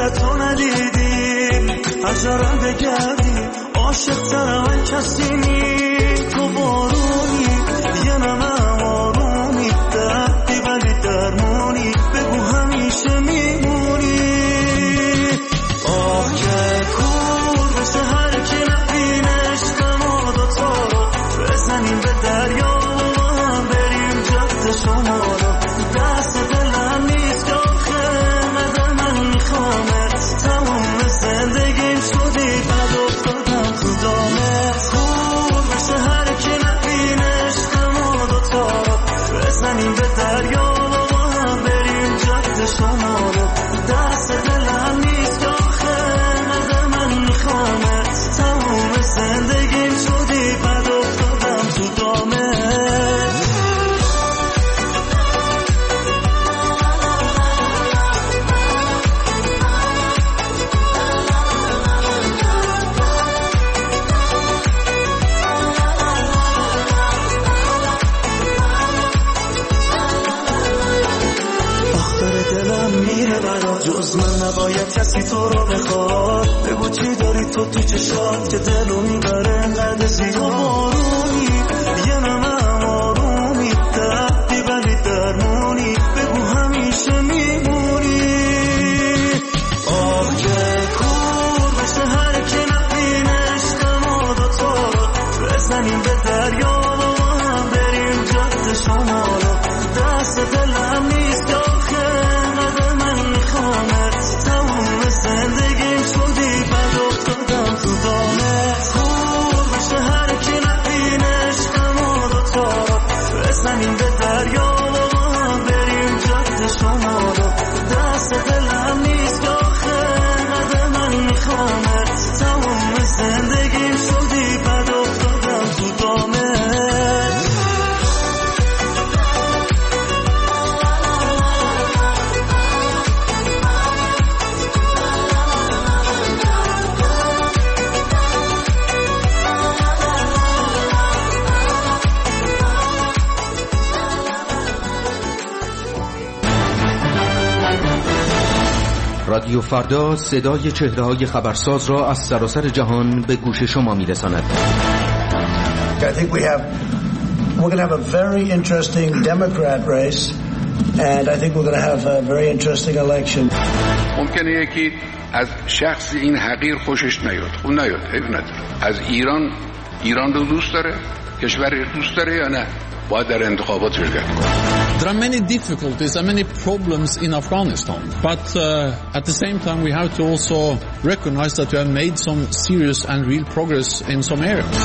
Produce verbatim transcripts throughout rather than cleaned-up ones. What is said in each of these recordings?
دل تو ندیدی عجرم بگردی عاشق ترم کسی نی تو بارونی یه نمه آرومی دردی ولی درمونی بگو همیشه میمونی آه که کور بشه هر کی نبینه عشقم دوتا رو بزنیم به دریا و هم بریم جد شما رو دست دلم نیست که آخه مدر من میخوامت تموم زندگیم شدی بد افتادم تو دامت کور بشه هر کی نبینه عشقم دوتا رو بزنیم به دریا و هم بریم جد شما رو دست دلم نیست که آخه مدر من میخوامت تموم زندگیم شدی بد افتادم تو دامت جز من نباید کسی تو رو بخواد بگو چی داری تو تو چشات که دلو میبره انقدر زیاد بارونی یه نمه آرومی دردی ولی درمونی بگو همیشه میمونی آه که کور بشه هر کی نبینه عشقم دوتا رو بزنیم به دریا و هم بریم جد شما رو دست دلم نیست که آخه مدر من میخوامت تموم زندگیم شدی بد افتادم تو دامت کور بشه هر کی نبینه عشقم دوتا رو بزنیم به دریا و هم بریم جد شما رو دست دلم نیست که آخه مدر من میخوامت تموم زندگیم شدی بد افتادم تو دامت رادیو فردا صدای چهره‌های خبرساز را از سراسر جهان به گوش شما می‌رساند. I think we have we're going to have a very interesting Democrat race and I think we're going to have a very interesting election. ممکنه یکی از شخص این حقیر خوشش نیاد. خب نیاد، حیف نداره. از ایران ایران رو دوست داره؟ کشور رو دوست داره یا نه؟ باید در انتخابات شرکت کنه. There are many difficulties and many problems in Afghanistan, but uh, at the same time we have to also recognize that we have made some serious and real progress in some areas.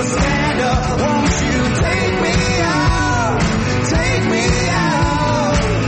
Won't you take me out, take me out?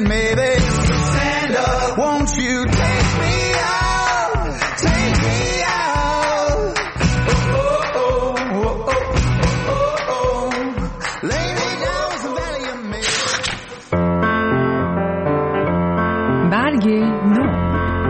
rain, maybe. Stand up, won't you take me out, take me out. Oh, oh, oh, oh, oh, oh, oh. Lay me down with the valley of me. برگ نو.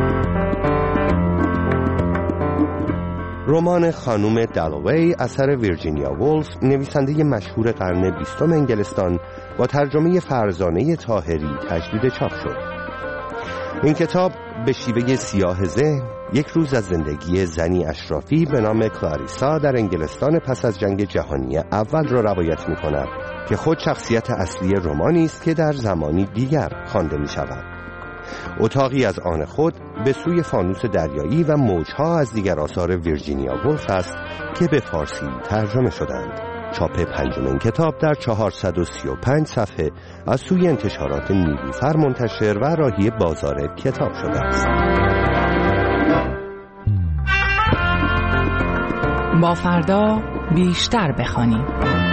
رمان خانم دالوی اثر ویرجینیا وولف، نویسنده مشهور قرن بیستم انگلستان، با ترجمه فرزانه طاهری تجدید چاپ شد. این کتاب به شیوه سیاه ذهن یک روز از زندگی زنی اشرافی به نام کلاریسا در انگلستان پس از جنگ جهانی اول را روایت می کند که خود شخصیت اصلی رمانی است که در زمانی دیگر خوانده می شود. اتاقی از آن خود به سوی فانوس دریایی و موجها از دیگر آثار ویرجینیا وولف است که به فارسی ترجمه شدند. چاپ پنجمین کتاب در چهارصد و سی و پنج صفحه از سوی انتشارات نیلوفر منتشر و راهی بازار کتاب شده است. با فردا بیشتر بخوانیم.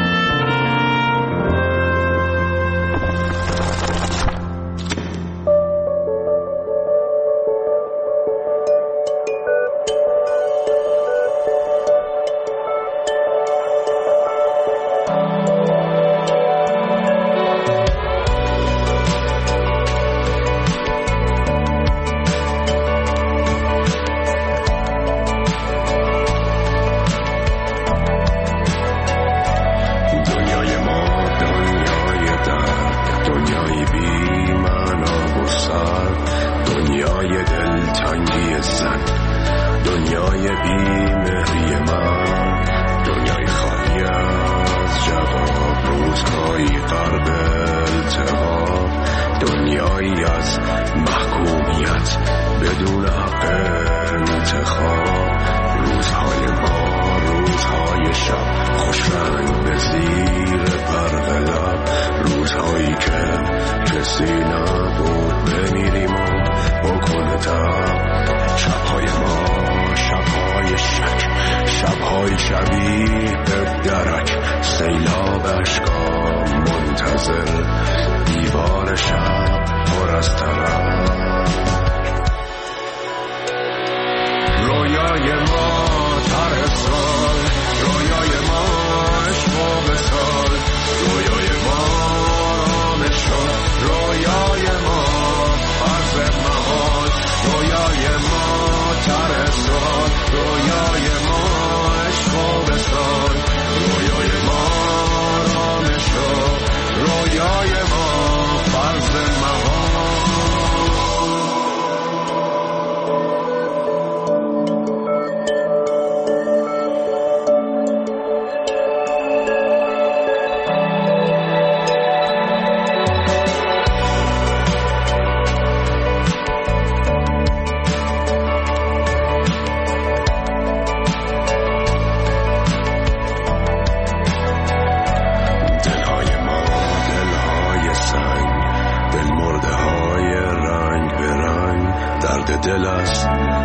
دل است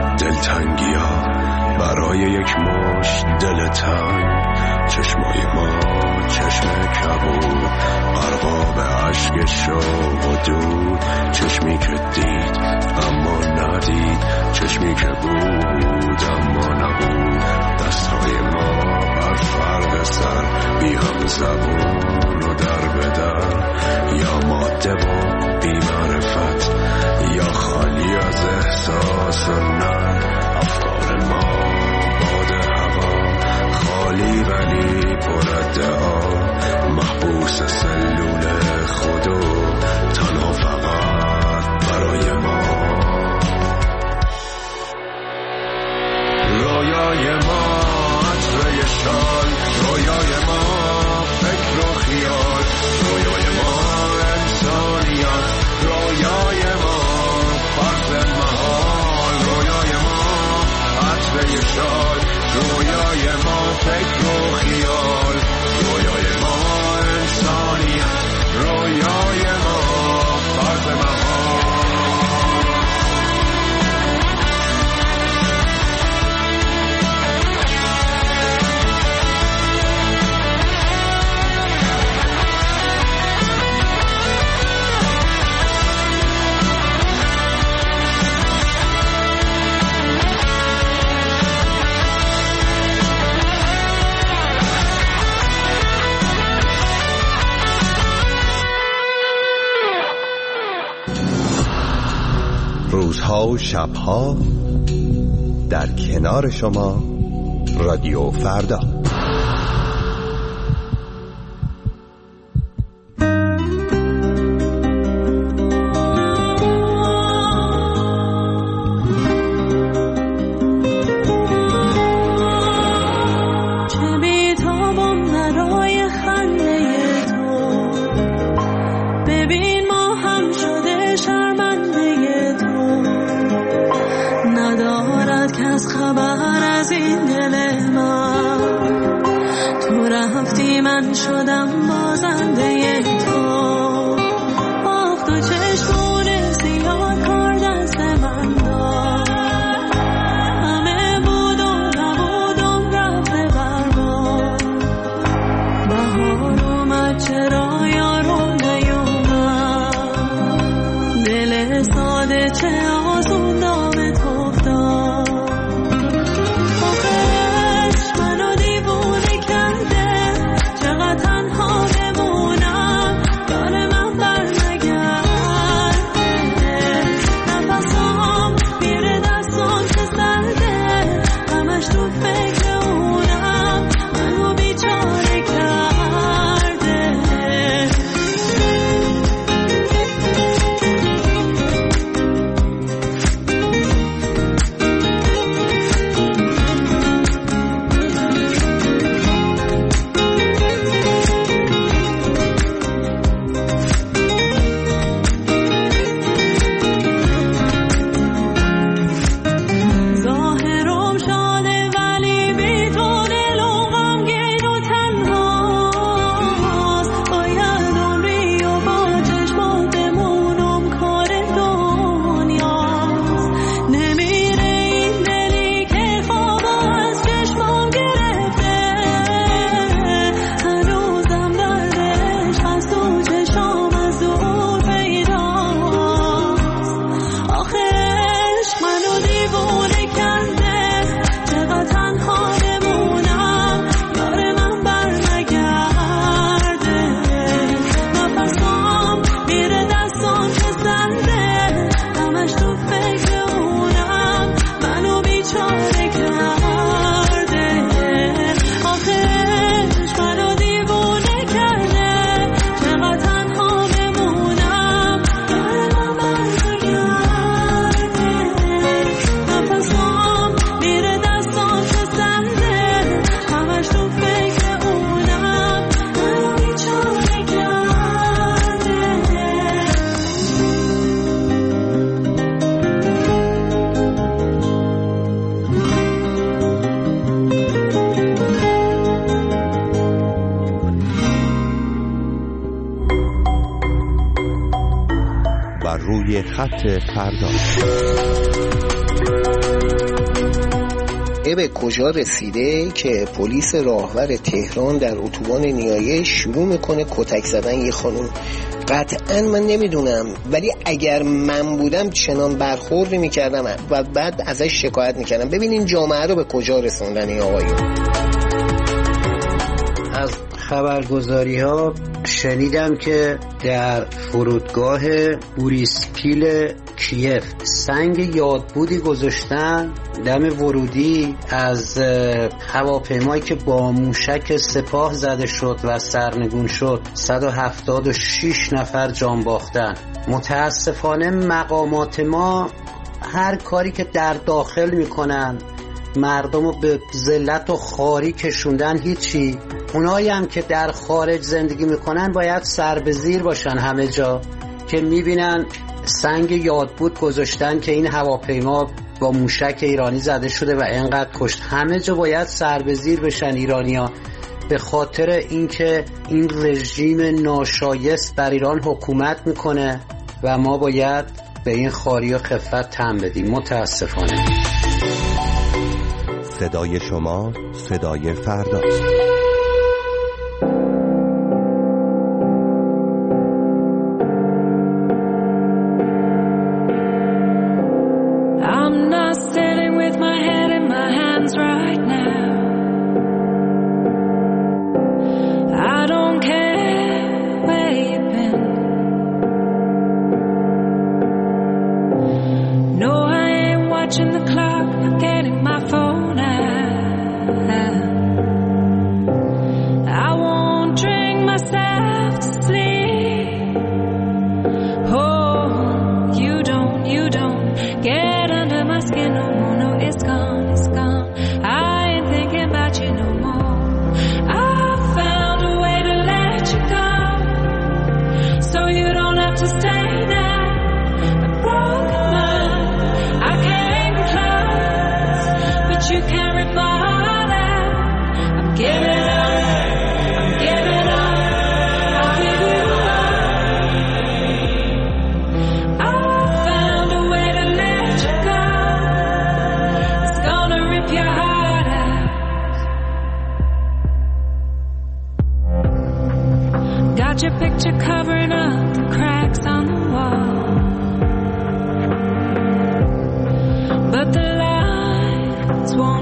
دلتنگی ها برای یک مشت دل تنگ. چشمای ما چشم کبود غرقاب عشق شوق و دود. چشمی که دید اما ندید، چشمی که بود اما نبود. دستهای ما بر فرق سر بی هم زبون و در بدر، یا ماده و بی معرفت یا خالی از احساس و نه. افکار ما باد هوا خالی ولی پر ادعا، محبوس سلول خودو تنها فقط برای ما. رویای ما عطره شال، رویای ما فکر و خیال، رویای ما انسانیت، رویای ما فرض محال. رویای ما عطره شال، رویای ما فکر و خیال، رویای ما انسانیت، رویای ما فرض محال. روزها و شبها در کنار شما رادیو فردا. شدم بازنده تو. آخ تو چشمون سیاه کار دست من دار، همه بود و نبودم رفته بربار. بهار اومد چرا یارو نیومد، دل ساده چه آسون دام تو افتاد. آخرش منو دیوونه کرده، چقدر تنها بمونم یار من برنگرده. نفسام میره دستام که سرده، همش تو فکر اونم منو بیچاره کرده. ظاهرم شاده ولی بی تو دلم غمگین و تنهاست. باید عمری و با چشمات بمونم کار دنیاست. نمیره این دلی که خوابو از چشمام گرفته، هنوزم دردش هست تو چشام از دور پیداست. آخرش منو دیوونه کرده، چقدر تنها بمونم یار من برنگرده. نفسام میره دستام که سرده، همش تو فکر اونم منو بیچاره کرده. آخرش منو دیوونه کرده، چقدر تنها بمونم یار من برنگرده. نفسام میره دستام که سرده، همش تو فکر اونم منو بیچاره کرده. بر روی خط فردا. به کجا رسیده که پلیس راهور تهران در اتوبان نیایش شروع میکنه کتک زدن یه خانوم؟ قطعا من نمیدونم، ولی اگر من بودم چنان برخوردی میکردم و بعد ازش شکایت میکردم. ببینین جامعه رو به کجا رسوندن این آقایون. از خبرگزاری ها شنیدم که در فرودگاه بوریسپیل کیف سنگ یادبودی گذاشتن دم ورودی از هواپیمایی که با موشک سپاه زده شد و سرنگون شد. صد و هفتاد و شش نفر جان باختن. متاسفانه مقامات ما هر کاری که در داخل میکنن مردم رو به ذلت و خواری کشوندن هیچی. اونایی هم که در خارج زندگی میکنن باید سر به زیر باشن همه جا که میبینن سنگ یادبود گذاشتن که این هواپیما با موشک ایرانی زده شده و اینقدر کشت. همه جا باید سر به زیر بشن ایرانی‌ها، به خاطر اینکه این رژیم ناشایست در ایران حکومت میکنه و ما باید به این خواری و خفت تن بدیم. متاسفانه. صدای شما صدای فردا. I'm not standing with my head in my hands right now. I don't care where you've been. No, I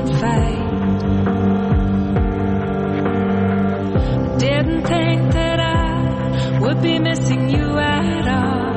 won't fade. Didn't think that I would be missing you at all.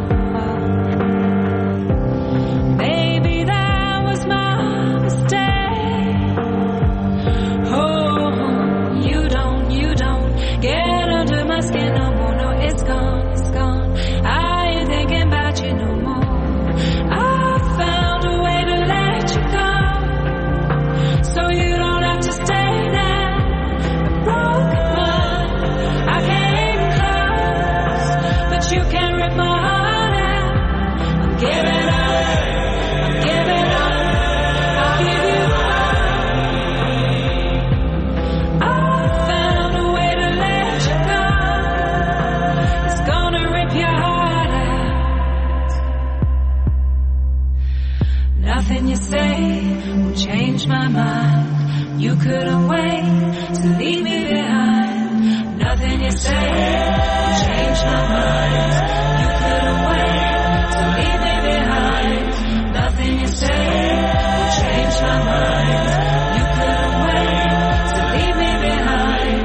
Maybe that was my mistake. Oh, you don't, you don't get under my skin no more. No, it's gone, it's gone. I ain't thinking about you no more. I found a way to let you go, so you don't have to stay there. A broken one, I came close, but you can't rip my heart out. I'm giving up, I'm giving up, I'll give you up. I found a way to let you go. It's gonna rip your heart out. Nothing you say will change my mind. You couldn't wait to leave me behind. Nothing you say will change my mind. You couldn't wait to leave me behind. Nothing you say will change my mind. You couldn't wait to leave me behind.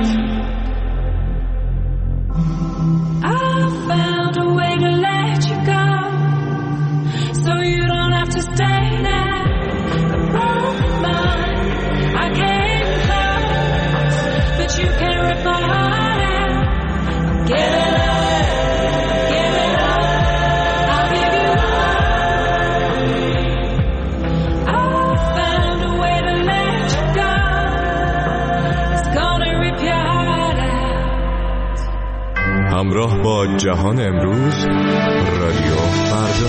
I found a way to let you go, so you don't have to stay there. A broken mind, I came close, but you can't rip my heart out. I'm giving up, I'm giving up, I'll give you up. I found a way to let you go. It's gonna rip your heart out. همراه با جهان امروز، رادیو فردا.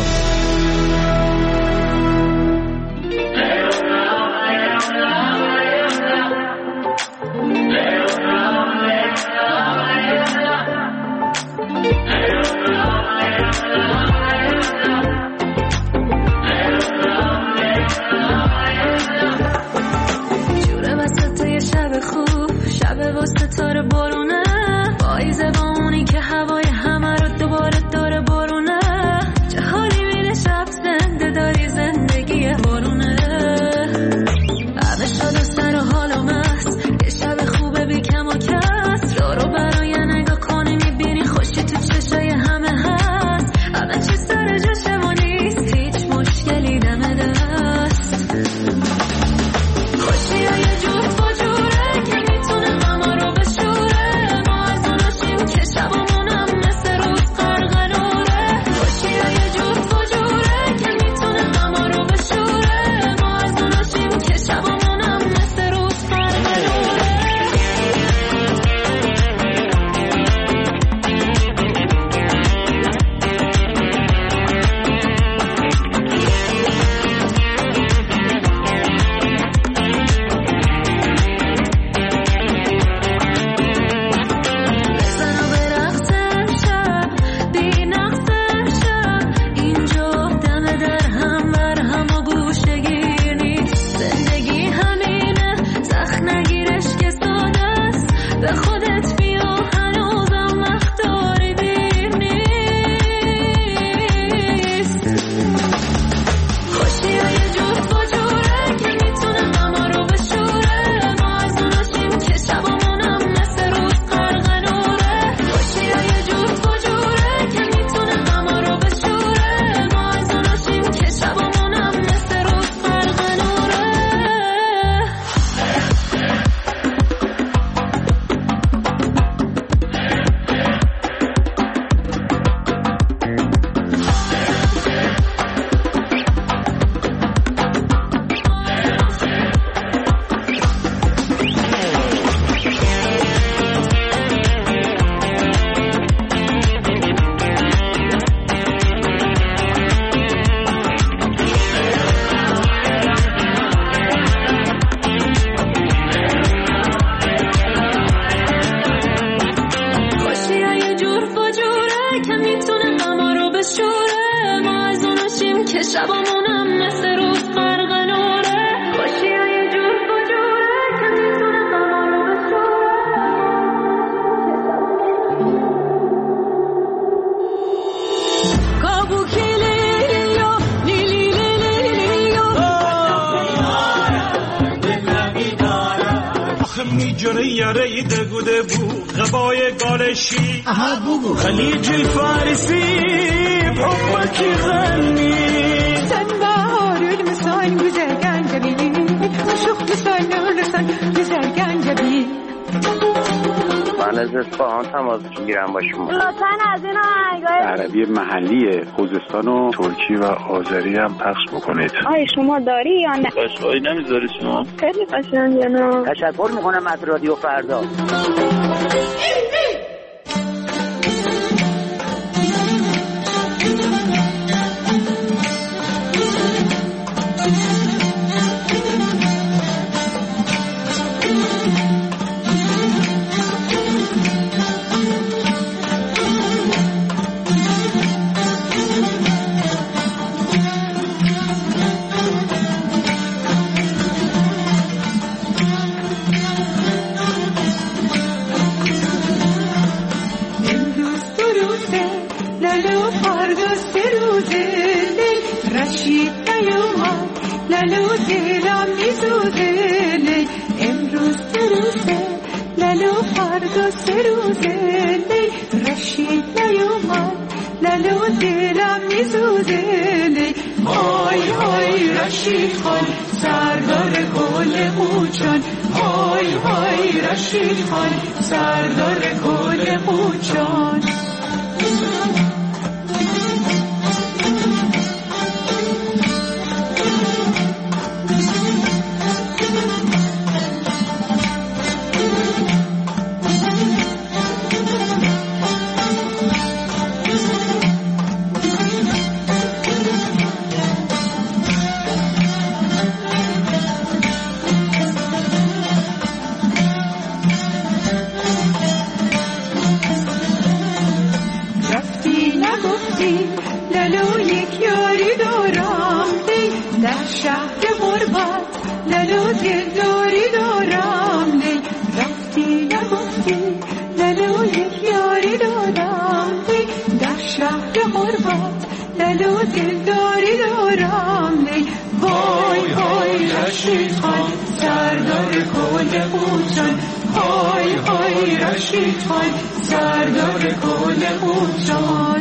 جوره وسط یه شب خوب، شب واسه تار بارونه، پاییزه با اونی که هوای همه رو دوباره داره بارونه. چه حالی میده شب زنده داری زندگی بارونه. همه شاد و سر و حال و مست، یه شب خوبه بی کم و کس. رو رو برای نگاه کنی میبینی خوشی تو چشای همه هست. همه چی سر جاشه و نیست، هیچ مشکلی دم دست. خوشی های جور و جوره که میتونه همه رو بشه. جنه یاره دگوده بو غبای گالشی اها بو خلیج الفارسی بحبك غني سنبار المسان گذرگان جبی مشوق لسان لسان گذرگان جبی من از اصفهان تماس میگیرم با شما. لطفاً از این آهنگای عربی محلی خوزستان و ترکی و آذری هم پخش بکنید. آیا شما داری یا نه؟ قشنگی نمیذاری شما؟ خیلی قشنگه نه. تشکر میکنم از رادیو فردا. سردار گل قوچان سردار گل قوچان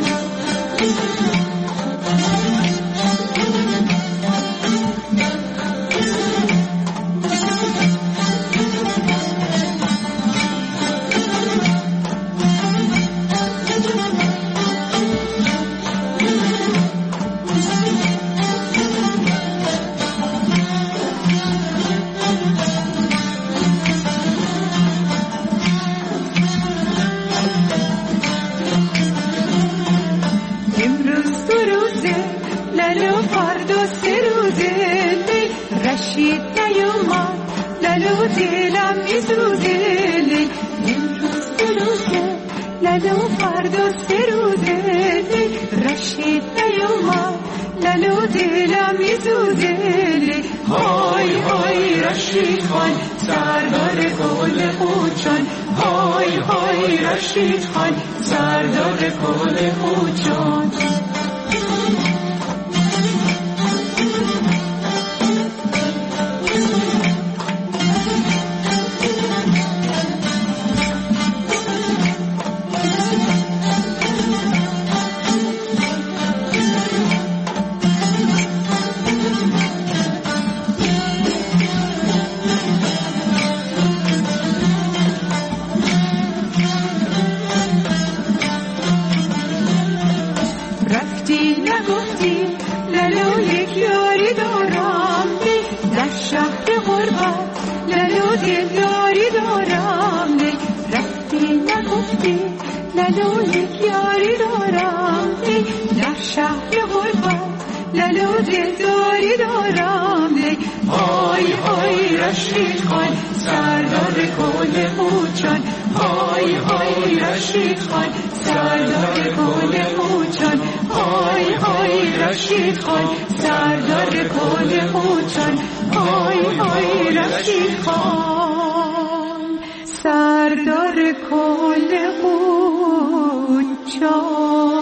سردار کل قوچان